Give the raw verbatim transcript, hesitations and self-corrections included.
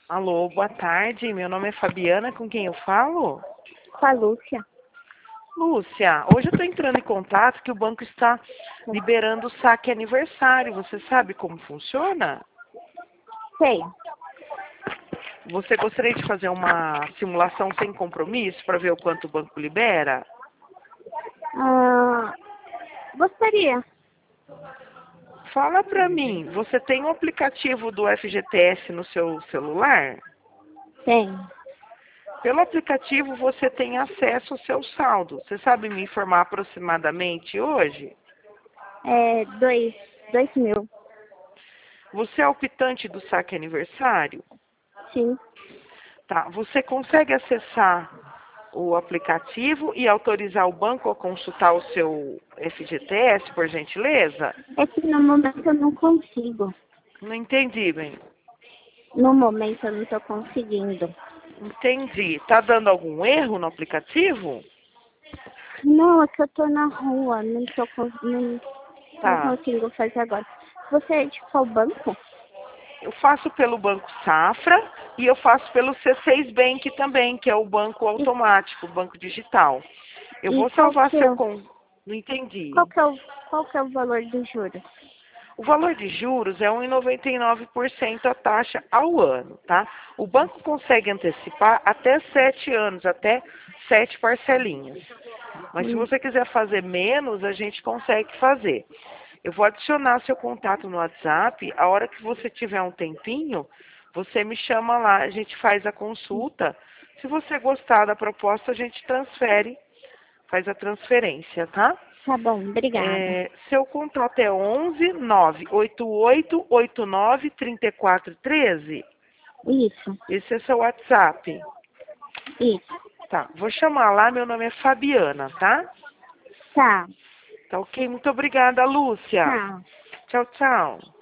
Alô, boa tarde. Meu nome é Fabiana, com quem eu falo? Com a Lúcia. Lúcia, hoje eu estou entrando em contato que o banco está liberando o saque aniversário. Você sabe como funciona? Sei. Você gostaria de fazer uma simulação sem compromisso para ver o quanto o banco libera? Ah, gostaria. Fala para mim, você tem um aplicativo do F G T S no seu celular? Tem. Pelo aplicativo você tem acesso ao seu saldo. Você sabe me informar aproximadamente hoje? É dois, dois mil. Você é o optante do saque aniversário? Sim. Tá. Você consegue acessar o aplicativo e autorizar o banco a consultar o seu F G T S, por gentileza? É que no momento eu não consigo. Não entendi, bem. No momento eu não estou conseguindo. Entendi. Tá dando algum erro no aplicativo? Não, é que eu tô na rua. Não tô con- não, não Tá. consigo fazer agora. Você é de qual banco? Eu faço pelo Banco Safra e eu faço pelo C seis Bank também, que é o banco E, automático, o banco digital. Eu e vou qual salvar que seu é, o- con... Não entendi. qual que é o, qual que é o valor dos juros? O valor de juros é um vírgula noventa e nove por cento a taxa ao ano, tá? O banco consegue antecipar até sete anos, até sete parcelinhas. Mas se Hum, você quiser fazer menos, a gente consegue fazer. Eu vou adicionar seu contato no WhatsApp. A hora que você tiver um tempinho, você me chama lá, a gente faz a consulta. Se você gostar da proposta, a gente transfere, faz a transferência, tá? tá bom, obrigada. É, seu contato é onze nove oito oito oito nove três quatro um três. Isso, Esse é seu WhatsApp. isso. Tá, vou chamar lá, meu nome é Fabiana, tá? Tá, Tá ok? Muito obrigada, Lúcia. tá. Tchau, tchau.